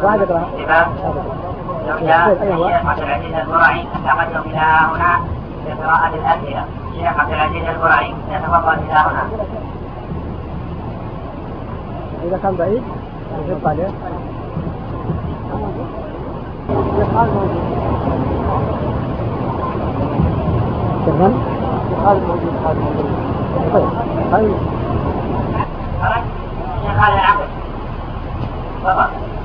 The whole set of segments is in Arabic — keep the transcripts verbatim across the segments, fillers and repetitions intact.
لو جاء الشيخ عبد العزيز البرعي تقدم إلى هنا لقراءة الأسئلة. الشيخ عبد العزيز البرعي يتفضل إلى هنا. إذا كان بعيد يجب عليه. تمام. هذا موجود هذا موجود. طيب. هاي. خلاص. الشيخ هذا العقد. تفضل.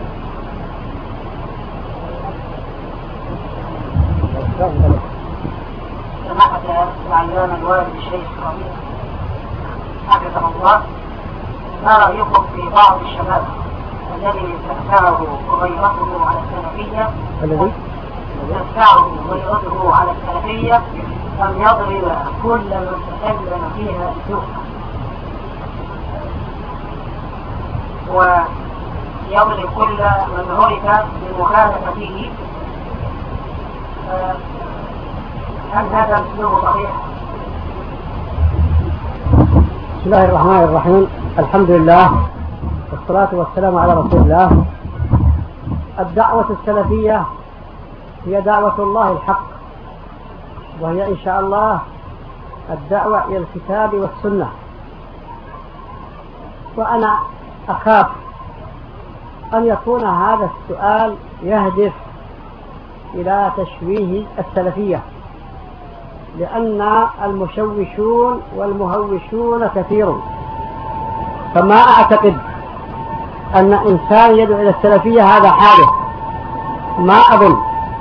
سماحة العلامة الوالد الشيخ ربيع حفظه الله، ما رأيكم في بعض الشباب الذي تأثاره غيرته على السلفية الذي تأثاره غيرته على السلفية أن يضرب كل من تكلم فيها بسوء، ويضرب كل من عرف بمخالفته؟ هل هذا الاسلوب صحيح؟ بسم الله الرحمن الرحيم. الحمد لله والصلاة والسلام على رسول الله. الدعوة السلفية هي دعوة الله الحق، وهي إن شاء الله الدعوة إلى الكتاب والسنة. وأنا أخاف أن يكون هذا السؤال يهدف إلى تشويه السلفية، لأن المشوشون والمهوشون كثير، فما أعتقد أن إنسان يدعو إلى السلفية هذا حادث، ما أظن.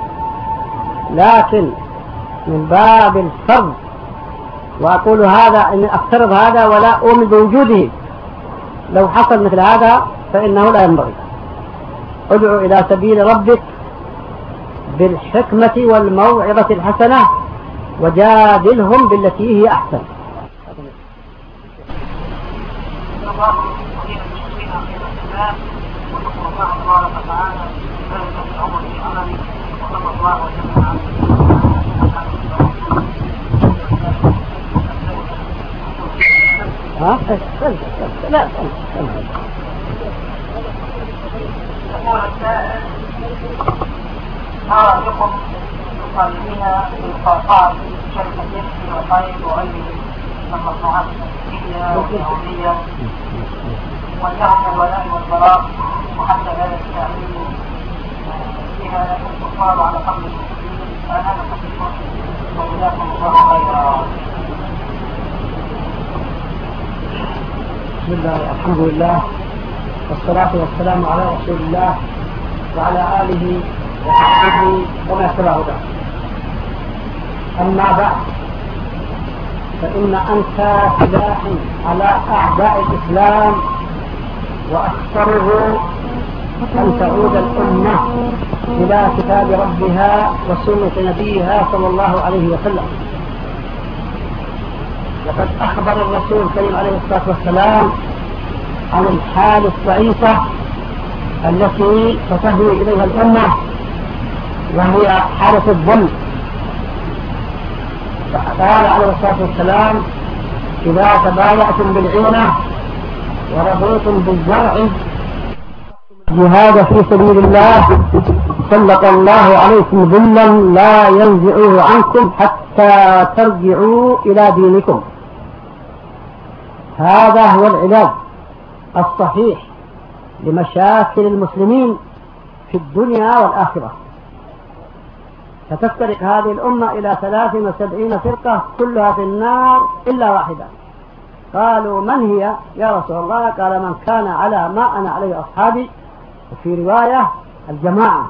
لكن من باب الفرض، وأقول هذا أن أفترض هذا ولا أؤمن بوجوده، لو حصل مثل هذا فإنه لا ينبغي. ادعو إلى سبيل ربك بالحكمة والموعظة الحسنة وجادلهم بالتي هي أحسن. ها؟ لا يقول السائل: ما رأيكم المصلين بالقرقار في شركة يسر والخير وغيره من المصنوعات التكتيكية واليهودية، وانتهوا من الولاء والبراء وحتى لا يستعملوا فيها الكفار على قبل المسلمين؟ فهذا خطير وجزاكم الله خيرا. بسم الله الحمد لله والصلاة والسلام على رسول الله وعلى آله وصحبه وما تبعه بعد. أما بعد، فإن أنت سلاح على أعداء الإسلام، وأخطره أن تعود الأمة إلى كتاب ربها وسنة نبيها صلى الله عليه وسلم. وقد أخبر الرسول الكريم عليه الصلاة والسلام عن الحال الضعيفة التي تتهوي إليها الأمة، وهي حالة الظلم. فقال عليه الصلاة والسلام: إذا تبايعتم بالعينة ورضيتم بالزرع جهاد في سبيل الله سلط الله عليكم ظلا لا ينزعوه عنكم حتى ترجعوا إلى دينكم. هذا هو العلاج الصحيح لمشاكل المسلمين في الدنيا والآخرة. فتفترق هذه الأمة إلى ثلاث وسبعين فرقة كلها في النار إلا واحدة. قالوا: من هي يا رسول الله؟ قال: من كان على ما أنا عليه أصحابي، وفي رواية: الجماعة.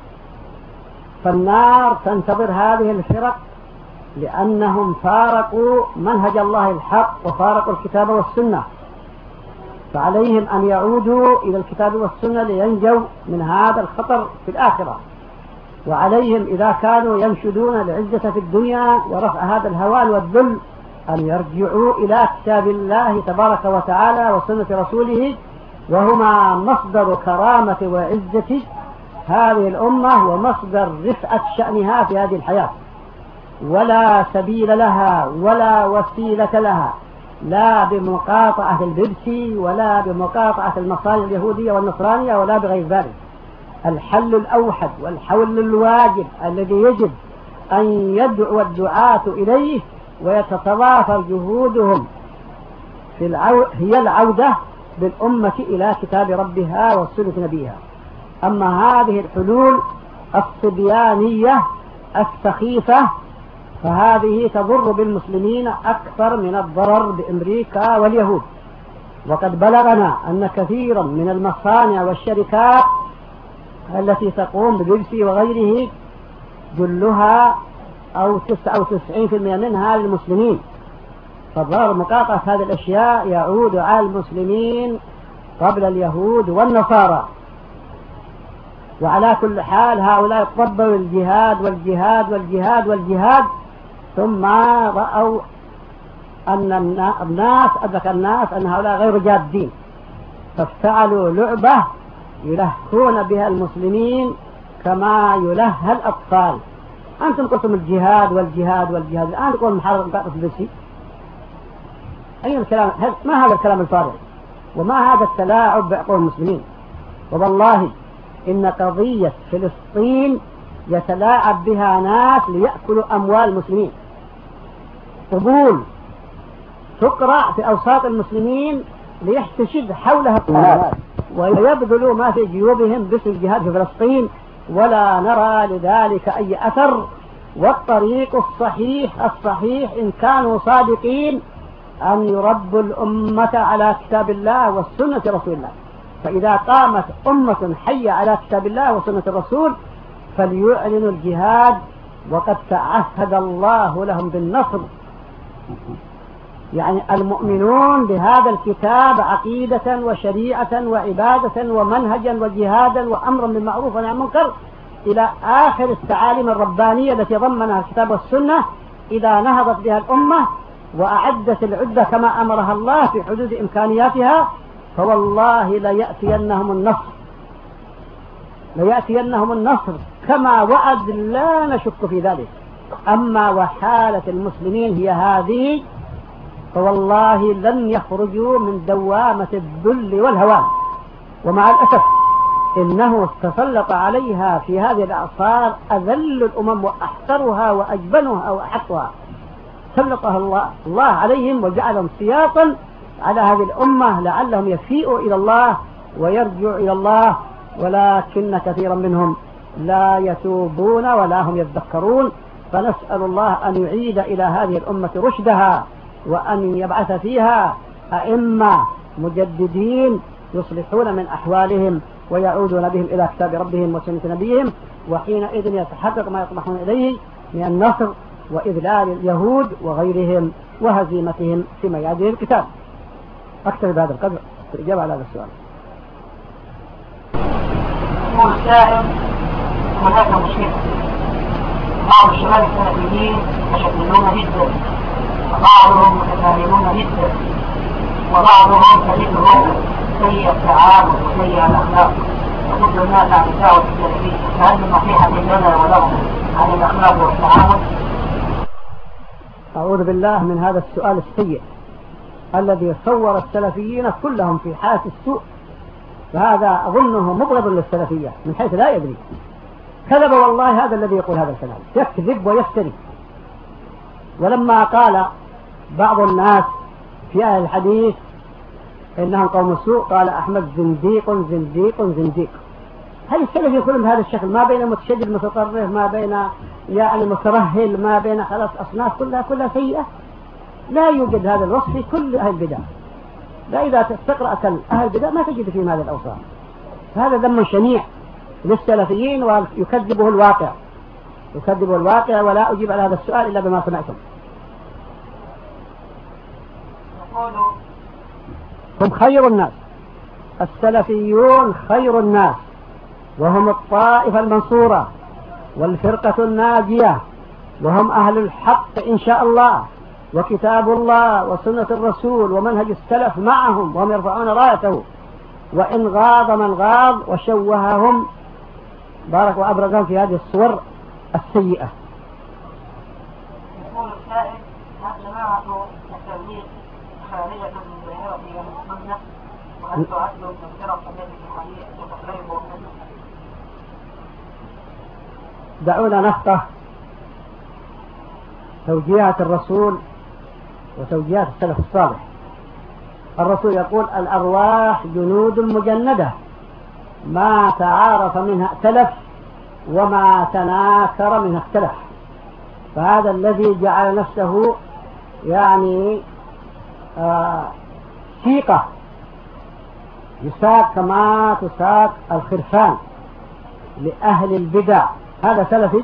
فالنار تنتظر هذه الفرق لأنهم فارقوا منهج الله الحق وفارقوا الكتاب والسنة، فعليهم أن يعودوا إلى الكتاب والسنة لينجوا من هذا الخطر في الآخرة. وعليهم إذا كانوا ينشدون العزة في الدنيا ورفع هذا الهوان والذل أن يرجعوا إلى كتاب الله تبارك وتعالى وسنة رسوله، وهما مصدر كرامة وعزة هذه الأمة ومصدر رفعة شأنها في هذه الحياة. ولا سبيل لها ولا وسيلة لها، لا بمقاطعة البرسي ولا بمقاطعة المصانع اليهودية والنصرانية ولا بغير ذلك. الحل الأوحد والحل الواجب الذي يجب أن يدعو الدعاة إليه ويتتضافر جهودهم في العو... هي العودة بالأمة إلى كتاب ربها وسنة نبيها. أما هذه الحلول الصبيانية السخيفة فهذه تضر بالمسلمين أكثر من الضرر بأمريكا واليهود. وقد بلغنا أن كثيرا من المصانع والشركات التي تقوم بلبسي وغيره جلها أو تسعة وتسعين بالمئة منها للمسلمين، فضرر مقاطعة هذه الأشياء يعود على المسلمين قبل اليهود والنصارى. وعلى كل حال هؤلاء طبوا الجهاد والجهاد والجهاد والجهاد ثم رأوا أن الناس أدرك الناس أن هؤلاء غير جادين، فافتعلوا لعبة يلهون بها المسلمين كما يلهى الأطفال. أنتم قلتم الجهاد والجهاد والجهاد، الآن تقول محاربة مقاطعة البسي. أي الكلام؟ ما هذا الكلام الفارغ؟ وما هذا التلاعب بعقول المسلمين؟ والله إن قضية فلسطين يتلاعب بها ناس ليأكلوا أموال المسلمين. قبول تقرأ في أوساط المسلمين ليحتشد حولها الناس ويبذلوا ما في جيوبهم باسم الجهاد في فلسطين، ولا نرى لذلك أي أثر. والطريق الصحيح الصحيح إن كانوا صادقين أن يربوا الأمة على كتاب الله والسنة رسول الله. فإذا قامت أمة حية على كتاب الله وسنة الرسول فليعلنوا الجهاد، وقد تعهد الله لهم بالنصر. يعني المؤمنون بهذا الكتاب عقيدة وشريعة وعبادة ومنهجا وجهادا وأمرا بالمعروف ونهي عن المنكر إلى آخر التعاليم الربانية التي ضمنها الكتاب والسنة، إذا نهضت بها الأمة وأعدت العدة كما أمرها الله في حدود إمكانياتها فوالله ليأتينهم النصر ليأتينهم النصر كما وعد، لا نشك في ذلك. أما وحالة المسلمين هي هذه فوالله لن يخرجوا من دوامة الذل والهوان. ومع الأسف إنه تسلط عليها في هذه الأعصار أذل الأمم وأحقرها وأجبنها وأحقها، سلطها الله, الله عليهم وجعلهم سياطا على هذه الأمة لعلهم يفيئوا إلى الله ويرجعوا إلى الله، ولكن كثيرا منهم لا يتوبون ولا هم يذكرون. فنسأل الله أن يعيد إلى هذه الأمة رشدها وأن يبعث فيها أئمة مجددين يصلحون من أحوالهم ويعودون بهم إلى كتاب ربهم وسنة نبيهم، وحينئذ يتحقق ما يطمحون إليه من النصر وإذلال اليهود وغيرهم وهزيمتهم في ميادين القتال. أكثر بهذا القدر في الإجابة على هذا السؤال. هو السائل هناك مشكلة، بعض الشباب السلفيين متشددون جدا وبعضهم متكاملون جدا وبعضهم سليم الروح سيء التعامل وسيء الأخلاق، وكل الناس عن الدعوة السلفية، فهل من نصيحة لنا ولهم عن الأخلاق والتعامل؟ أعوذ بالله من هذا السؤال السيء الذي صور السلفيين كلهم في حالة السوء، فهذا أظنه مبغض للسلفية من حيث لا يدري. كذب والله هذا الذي يقول هذا الكلام، يكذب ويفتري. ولما قال بعض الناس في أهل الحديث إنهم قوم سوء قال أحمد زنديق زنديق زنديق. هل السلفي كلهم بهذا الشكل؟ ما بين متشدد متطرف، ما بين يعني مترهل، ما بين خلاص أصناف كلها كلها سيئة. لا يوجد هذا الوصف في كل أهل البدع. لا إذا تقرأ أهل البدع ما تجد فيهم هذا الأوصاف. هذا ذم شنيع للسلفيين ويكذبه الواقع يكذبه الواقع ولا أجيب على هذا السؤال إلا بما سمعتم. هم خير الناس، السلفيون خير الناس، وهم الطائفة المنصورة والفرقة الناجية، وهم أهل الحق إن شاء الله، وكتاب الله وسنة الرسول ومنهج السلف معهم وهم يرفعون رايته، وإن غاض من غاض وشوههم بارك وأبرزهم في هذه الصور السيئة. يقول السائل: هل جماعة التبليغ خارجة من دائرة السنة؟ وهل تعد من فرق التي في الحديث وتقريب دعونا نفقه توجيهات الرسول وتوجيهات السلف الصالح. الرسول يقول: الأرواح جنود مجندة ما تعارف منها ائتلف وما تناكر منها اختلف. فهذا الذي جعل نفسه يعني آه سيقة يساق كما تساق الخرفان لأهل البدع، هذا سلفي.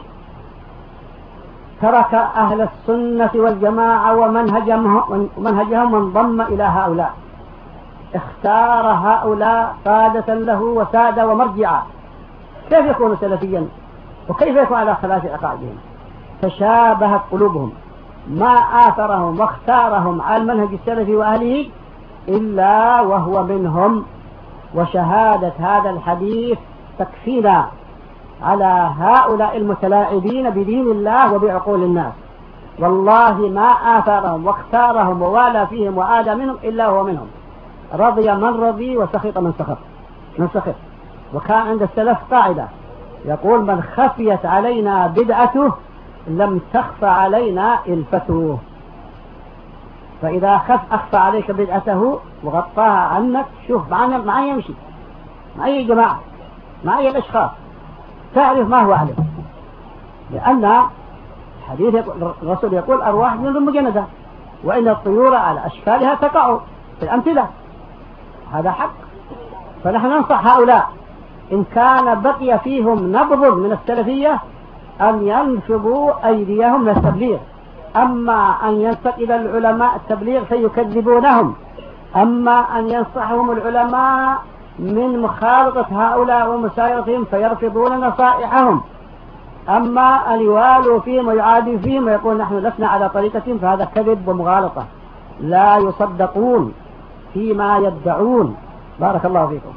ترك أهل السنة والجماعة ومنهجهم ومنهجهم وانضم إلى هؤلاء، اختار هؤلاء قادة له وسادة ومرجعا. كيف يكون سلفيا وكيف يكون على خلاف عقائدهم؟ تشابهت قلوبهم، ما آثرهم واختارهم على المنهج السلفي وأهله إلا وهو منهم. وشهادة هذا الحديث تكفينا على هؤلاء المتلاعبين بدين الله وبعقول الناس. والله ما آثرهم واختارهم ووالى فيهم وآدى منهم إلا هو منهم. رضي من رضي وسخط من سخط من سخط. وكان عند السلف قاعدة يقول: من خفيت علينا بدعته لم تخفى علينا الفته. فإذا خف أخفى عليك بدعته وغطاها عنك، شوف معنا معي يمشي مع أي جماعة مع أي الأشخاص تعرف ما هو عليه. لأن حديث الرسول يقول: أرواح جند مجندة وإن الطيور على أشكالها تقع في الأمثلة. هذا حق. فنحن ننصح هؤلاء إن كان بقي فيهم نبض من السلفية أن ينفضوا أيديهم للتبليغ. أما أن ينتقل العلماء التبليغ فيكذبونهم، أما أن ينصحهم العلماء من مخالطة هؤلاء ومسايرتهم فيرفضون نصائحهم، أما أن يوالوا فيهم ويعادوا فيهم ويقول نحن لسنا على طريقتهم، فهذا كذب ومغالطة، لا يصدقون فيما يدعون. بارك الله فيكم.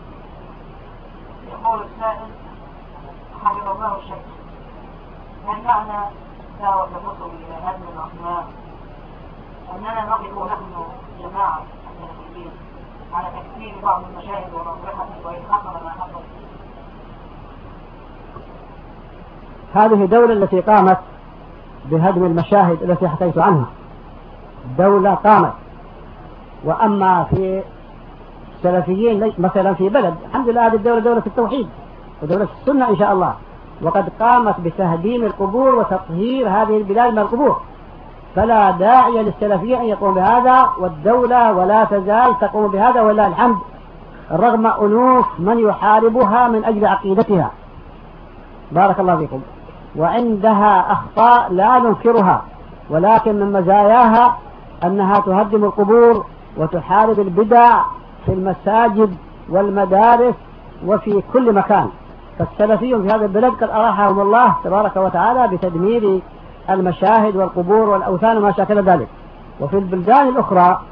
يقول السائل حفظ الله الشيخ: هل معنى دعوة الرسل إلى هدم الأصنام أننا نقف نحن جماعة السلفيين على تكفير بعض المشاهد ومطرحته وإن حصل ما حصل؟ هذه الدولة التي قامت بهدم المشاهد التي حكيت عنها دولة قامت. وأما في السلفيين مثلا في بلد، الحمد لله هذه الدولة دولة التوحيد ودولة السنة إن شاء الله، وقد قامت بتهديم القبور وتطهير هذه البلاد من القبور، فلا داعي للسلفية أن يقوم بهذا، والدولة ولا تزال تقوم بهذا ولله الحمد، رغم أنوف من يحاربها من أجل عقيدتها. بارك الله فيكم. وعندها أخطاء لا ننكرها، ولكن من مزاياها أنها تهدم القبور وتحارب البدع في المساجد والمدارس وفي كل مكان. فالسلفيون في هذا البلد قد أراحهم الله تبارك وتعالى بتدمير المشاهد والقبور والأوثان وما شاكل ذلك. وفي البلدان الأخرى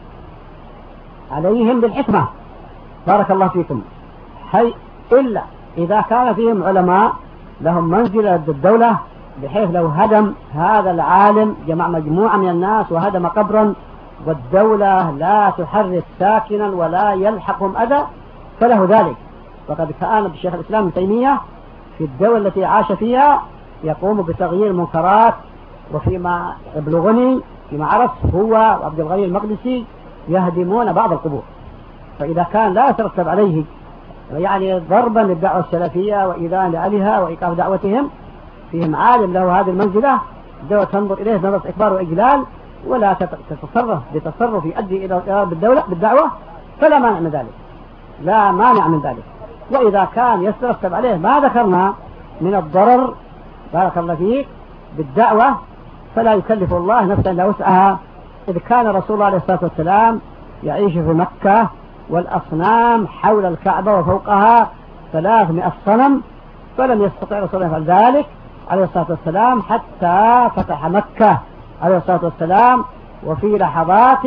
عليهم بالحكمة. بارك الله فيكم. حي إلا إذا كان فيهم علماء لهم منزلة الدولة، بحيث لو هدم هذا العالم جمع مجموعة من الناس وهدم قبرا والدولة لا تحرك ساكنا ولا يلحقهم أذى فله ذلك. وقد كان الشيخ الإسلام ابن تيمية في الدولة التي عاش فيها يقوم بتغيير المنكرات، وفيما يبلغني فيما عرف هو وعبد الغني المقدسي يهدمون بعض القبور. فإذا كان لا يترتب عليه يعني ضربا للدعوة السلفية وإذان لأهلها وإيقاف دعوتهم، فيهم عالم له هذه المنزلة، الدولة تنظر إليه نظرة إكبار وإجلال ولا تتصرف بتصرف يؤدي إلى بالدولة بالدعوة، فلا مانع من ذلك، لا مانع من ذلك. وإذا كان يترتب عليه ما ذكرنا من الضرر بارك الله فيك بالدعوة، فلا يكلف الله نفسا إلا وسعها. إذ كان رسول الله عليه الصلاة والسلام يعيش في مكة والأصنام حول الكعبة وفوقها ثلاثمائة صنم، فلم يستطع رسول الله يفعل ذلك عليه الصلاة والسلام حتى فتح مكة عليه الصلاة والسلام، وفي لحظات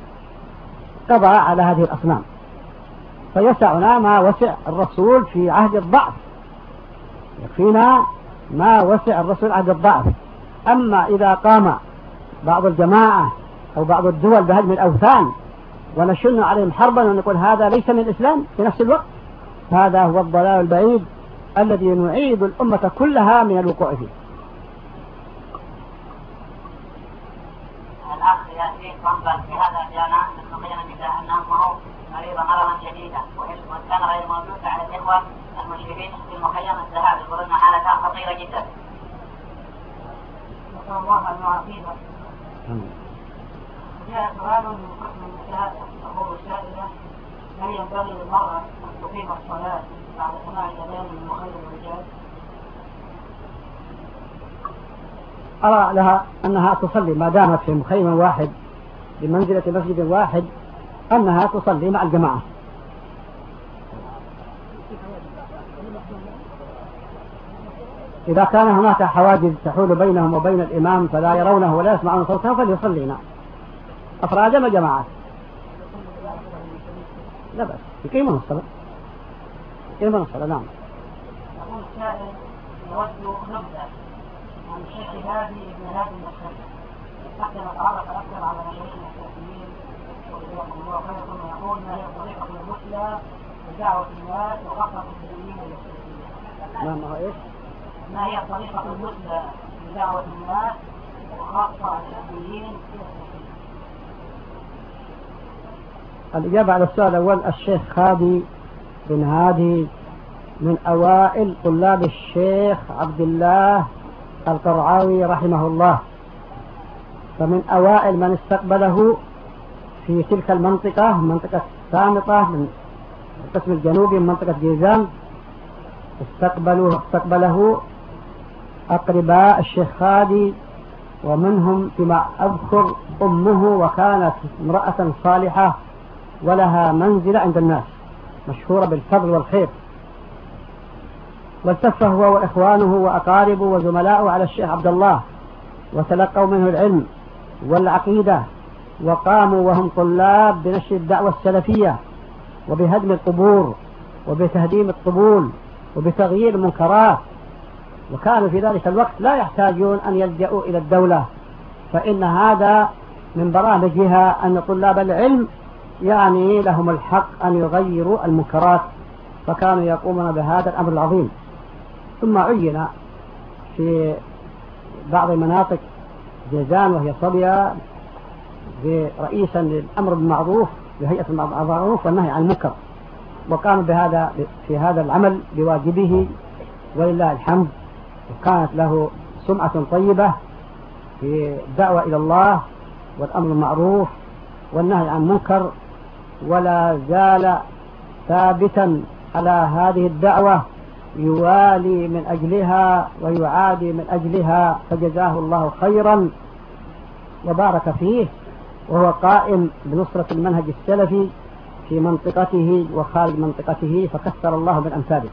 قضى على هذه الأصنام. فيسعنا ما وسع الرسول في عهد الضعف، يكفينا ما وسع الرسول عهد الضعف. أما إذا قام بعض الجماعة أو بعض الدول بهدم الأوثان ونشن عليهم حربا ونقول هذا ليس من الإسلام في نفس الوقت، هذا هو الضلال البعيد الذي نعيد الأمة كلها من الوقوع فيه. الأخ يأتي صنبا في هذا الجامع مستقيما بالله أن أمه مريضة مرضا شديدا وكان غير موجود على الإخوة المشرفين في المخيم الذهاب يقولون حالتها خطيرة جدا. نسأل الله أن يعافيها. جاء سؤال من قسم النساء تقول السائلة: هل ينبغي للمرأة أن تقيم الصلاة بعد سماع الأذان من مخيم الرجال؟ أرى لها أنها تصلي ما دامت في مخيم واحد بمنزلة مسجد واحد، أنها تصلي مع الجماعة. إذا كان هناك حواجز تحول بينهم وبين الإمام فلا يرونه ولا يسمعون صوته فليصلينا أفرادا وجماعات، لا بأس يقيمون الصلاة يقيمون الصلاة. نعم. يقول السائل: يود نبذة عن الشيخ هادي ابن هادي المسلم حتى نتعرف أكثر على مشايخنا السلفيين وجزاكم الله خيرا. ويقول: ما هي الطريقة المثلى لدعوة الناس وخاصة المسلمين إلى السلفيين؟ نعم. ما هو إيش؟ ما هي الطريقة المثلى لدعوة الناس وخاصة المسلمين إلى السلفيين؟ الإجابة على السؤال الأول: الشيخ هادي بن هادي من أوائل طلاب الشيخ عبد الله القرعاوي رحمه الله، فمن أوائل من استقبله في تلك المنطقة، منطقة سامطة من القسم الجنوبي من منطقة جيزان. استقبلوه استقبله أقرباء الشيخ هادي، ومنهم فيما أذكر أمه، وكانت امرأة صالحة ولها منزلة عند الناس مشهورة بالفضل والخير. والتف هو وإخوانه وأقاربه وزملاؤه على الشيخ عبد الله وتلقوا منه العلم والعقيدة، وقاموا وهم طلاب بنشر الدعوة السلفية وبهدم القبور وبتهديم الطبول وبتغيير المنكرات، وكانوا في ذلك الوقت لا يحتاجون أن يلجأوا إلى الدولة، فإن هذا من برامجها أن طلاب العلم يعني لهم الحق أن يغيروا المنكرات، فكانوا يقومون بهذا الأمر العظيم. ثم عين في بعض مناطق جيزان وهي صبية رئيسا للأمر بالمعروف بهيئة المعروف والنهي عن المنكر، وقام بهذا في هذا العمل بواجبه ولله الحمد، وكانت له سمعة طيبة في الدعوة إلى الله والأمر بالمعروف والنهي عن المنكر، ولا زال ثابتا على هذه الدعوة، يوالي من أجلها ويعادي من أجلها، فجزاه الله خيرا وبارك فيه، وهو قائم بنصرة المنهج السلفي في منطقته وخارج منطقته، فكثر الله من أمثاله.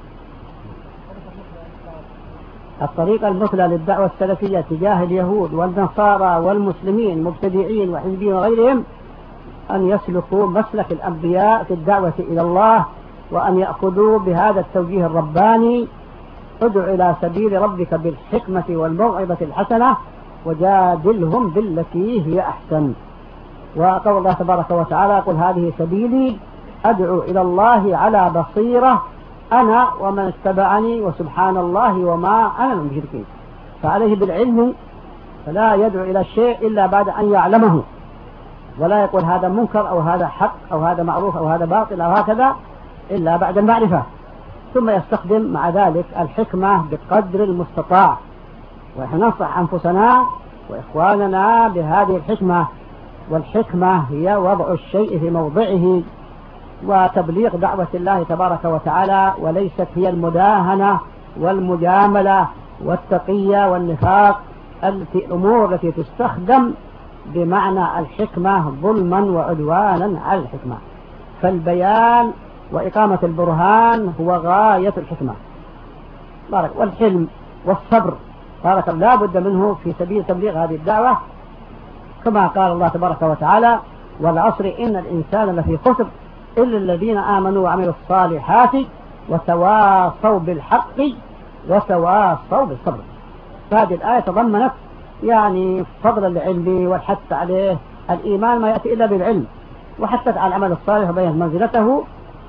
الطريقة المثلى للدعوة السلفية تجاه اليهود والنصارى والمسلمين المبتدعين وحزبين وغيرهم أن يسلكوا مسلك الأنبياء في الدعوة إلى الله، وأن يأخذوا بهذا التوجيه الرباني: ادع إلى سبيل ربك بالحكمة والموعظة الحسنة وجادلهم بالتي هي أحسن. وقول الله تبارك وتعالى: قل هذه سبيلي أدعو إلى الله على بصيرة أنا ومن اتبعني وسبحان الله وما أنا من المشركين. فعليه بالعلم، فلا يدعو إلى الشيء إلا بعد أن يعلمه، ولا يقول هذا منكر أو هذا حق أو هذا معروف أو هذا باطل أو هكذا إلا بعد المعرفة، ثم يستخدم مع ذلك الحكمة بقدر المستطاع. ونحن ننصح أنفسنا وإخواننا بهذه الحكمة، والحكمة هي وضع الشيء في موضعه وتبليغ دعوة الله تبارك وتعالى، وليست هي المداهنة والمجاملة والتقية والنفاق، الأمور التي تستخدم بمعنى الحكمة ظلما وعدوانا على الحكمة. فالبيان وإقامة البرهان هو غاية الحكمة، بارك، والحلم والصبر بارك لا بد منه في سبيل تبليغ هذه الدعوة، كما قال الله تبارك وتعالى: والعصر إن الإنسان لفي خسر إلا الذين آمنوا وعملوا الصالحات وتواصوا بالحق وتواصوا بالصبر. فهذه الآية تضمنت يعني فضل العلم والحث عليه. الإيمان ما يأتي إلا بالعلم، وحثت على العمل الصالح وبين منزلته،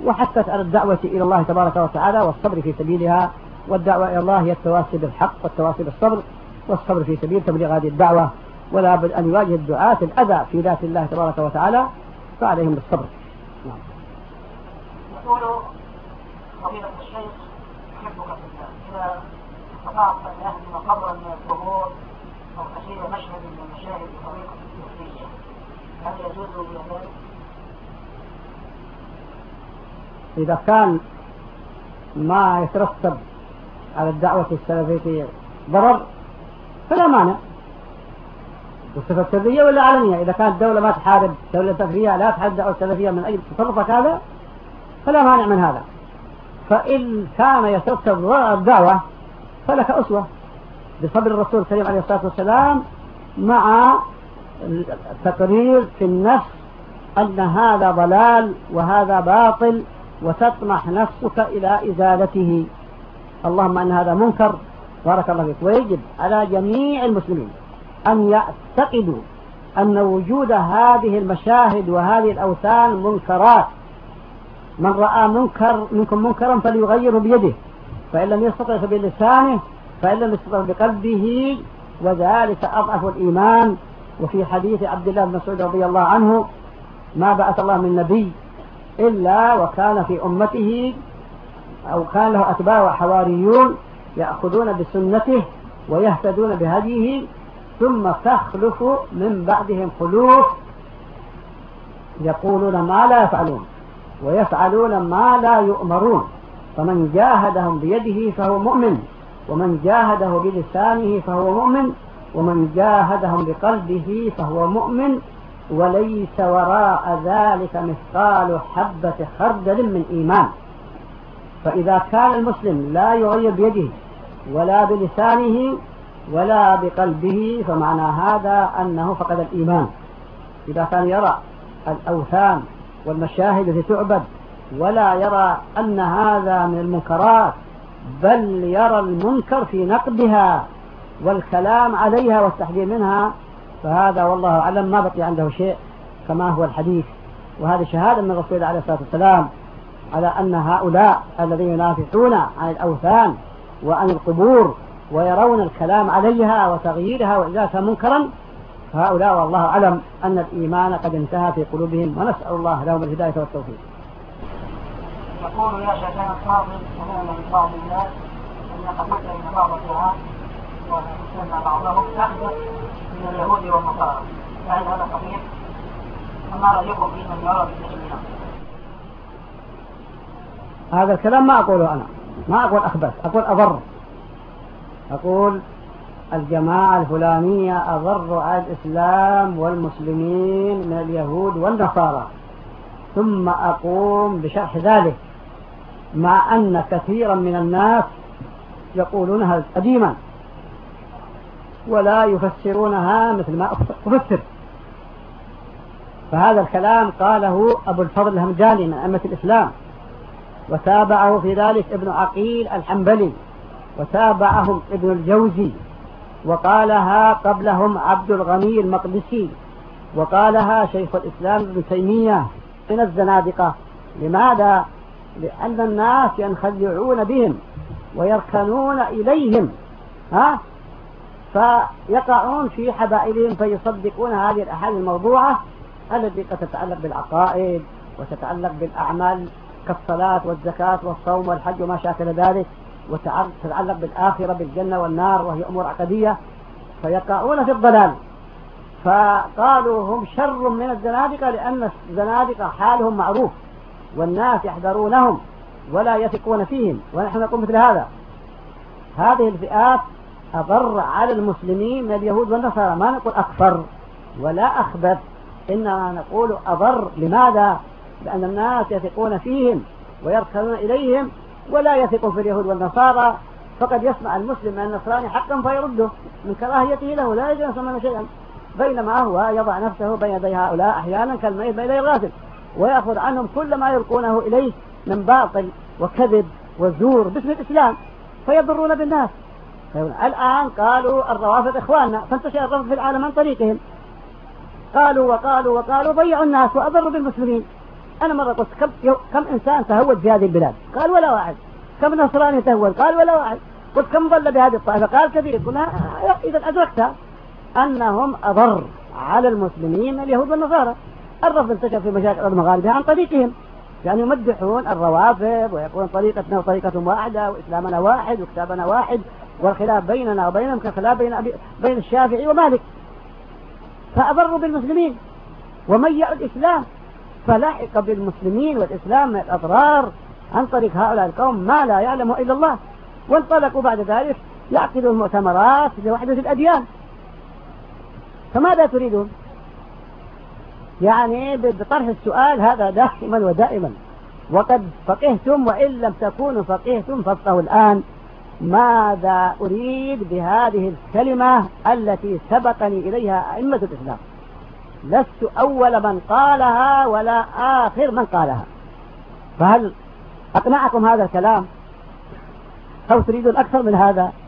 وحثت على الدعوة إلى الله تبارك وتعالى والصبر في سبيلها، والدعوة إلى الله هي التواصي بالحق والتواصي بالصبر، والصبر في سبيل تبليغ هذه الدعوة، ولا بد أن يواجه الدعاة الأذى في ذات الله تبارك وتعالى، فعليهم بالصبر. نعم. يقول فضيلة الشيخ أحبك في الله، إذا استطعت أن يهدم قبرا من القبور أو تسير مشهد من المشاهد بطريقة الصوفية، هل يجوز لي ذلك؟ إذا كان ما يترتب على الدعوة السلفية ضرر فلا مانع، بصفة سرية ولا علنية. إذا كانت الدولة ما تحارب دولة سلفية لا تحارب الدعوة السلفية من أي تصرفك هذا فلا مانع من هذا. فإن كان يترتب الدعوة فلك أسوة بصبر الرسول الكريم عليه الصلاة والسلام، مع التقرير في النفس أن هذا ضلال وهذا باطل، وتطمح نفسك إلى إزالته. اللهم أن هذا منكر بارك الله فيك. ويجب على جميع المسلمين أن يعتقدوا أن وجود هذه المشاهد وهذه الأوثان منكرات. من رأى منكر منكم منكرا فليغيره بيده، فإن لم يستطع فبلسانه، فإن لم يستطع بقلبه، وذلك أضعف الإيمان. وفي حديث عبد الله بن مسعود رضي الله عنه: ما بعث الله من نبي إلا وكان في أمته أو كان له أتباع وحواريون يأخذون بسنته ويهتدون بهديه، ثم تخلف من بعدهم خلوف يقولون ما لا يفعلون ويفعلون ما لا يؤمرون، فمن جاهدهم بيده فهو مؤمن، ومن جاهده بلسانه فهو مؤمن، ومن جاهدهم بقلبه فهو مؤمن، وليس وراء ذلك مثقال حبة خردل من إيمان. فإذا كان المسلم لا يغير بيده ولا بلسانه ولا بقلبه فمعنى هذا أنه فقد الإيمان. إذا كان يرى الأوثان والمشاهد التي تعبد ولا يرى أن هذا من المنكرات، بل يرى المنكر في نقدها والكلام عليها والتحذير منها، فهذا والله أعلم ما بقي عنده شيء كما هو الحديث. وهذه شهادة من الرسول عليه الصلاة والسلام على أن هؤلاء الذين ينافحون عن الأوثان وعن القبور ويرون الكلام عليها وتغييرها وإزالتها منكرا، هؤلاء والله أعلم أن الإيمان قد انتهى في قلوبهم، ونسأل الله لهم الهداية والتوفيق. يقول: يا شيخنا الفاضل، سمعنا من بعض الناس أنك قلت إن بعض الدعاة وأن بعضهم أحدث من اليهود والنصارى، فهل هذا صحيح؟ وما رأيكم في من يرى بالتشبيه؟ هذا الكلام ما أقوله أنا، ما أقول أخبث، أقول أضر. أقول الجماعة الفلانية أضر على الإسلام والمسلمين من اليهود والنصارى، ثم أقوم بشرح ذلك، مع أن كثيرا من الناس يقولونها قديما ولا يفسرونها مثل ما أفسر. فهذا الكلام قاله أبو الفضل الهمداني من أئمة الإسلام، وتابعه في ذلك ابن عقيل الحنبلي، وتابعهم ابن الجوزي، وقالها قبلهم عبد الغني المقدسي، وقالها شيخ الإسلام ابن تيمية من الزنادقة. لماذا؟ لأن الناس ينخدعون بهم ويركنون إليهم، ها؟ فيقعون في حبائلهم فيصدقون هذه الأحاديث الموضوعة التي قد تتعلق بالعقائد وتتعلق بالأعمال كالصلاة والزكاة والصوم والحج وما شاكل ذلك، وتتعلق بالآخرة بالجنة والنار، وهي أمور عقدية، فيقعون في الضلال. فقالوا هم شر من الزنادقة، لأن الزنادقة حالهم معروف والناس يحذرونهم ولا يثقون فيهم، ونحن نقول مثل هذا. هذه الفئات أضر على المسلمين من اليهود والنصارى، ما نقول أكفر ولا أخبث، إنما نقول أضر. لماذا؟ لأن الناس يثقون فيهم ويركنون إليهم ولا يثقون في اليهود والنصارى، فقد يسمع المسلم من النصراني حقا فيرده من كراهيته له، لا يجوز منه شيئا، بينما هو يضع نفسه بين يدي هؤلاء أحيانا كالميت بين الغاسل، ويأخذ عنهم كل ما يلقونه إليه من باطل وكذب وزور باسم الإسلام، فيضرون بالناس. الآن قالوا الروافض إخواننا، فانتشر الرفض في العالم عن طريقهم، قالوا وقالوا وقالوا ضيعوا الناس وأضروا بالمسلمين. أنا مرة قلت كم, كم إنسان تهود في هذه البلاد؟ قال ولا واحد. كم نصراني تهود؟ قال ولا واحد. قلت كم ضل بهذه الطائفة؟ قال كثير. قلنا إذا أدركت أنهم أضر على المسلمين اليهود والنصارى. الرفض انتشر في مشاكل المغاربة عن طريقهم، يعني يمدحون الروافض ويقولون طريقتنا وطريقة واحدة وإسلامنا واحد وكتابنا واحد والخلاف بيننا وبينهم كخلاف بين, بين الشافعي ومالك، فأضروا بالمسلمين وميعوا الإسلام، فلاحق بالمسلمين والإسلام من الأضرار عن طريق هؤلاء القوم ما لا يعلمه إلا الله. وانطلقوا بعد ذلك يعقدون مؤتمرات لوحدة الأديان. فماذا تريدون؟ يعني بطرح السؤال هذا دائما ودائما، وقد فقهتم وإن لم تكونوا فقهتم فافقهوا الآن. ماذا أريد بهذه الكلمة التي سبقني إليها أئمة الإسلام؟ لست أول من قالها ولا آخر من قالها. فهل أقنعكم هذا الكلام أو تريدون أكثر من هذا؟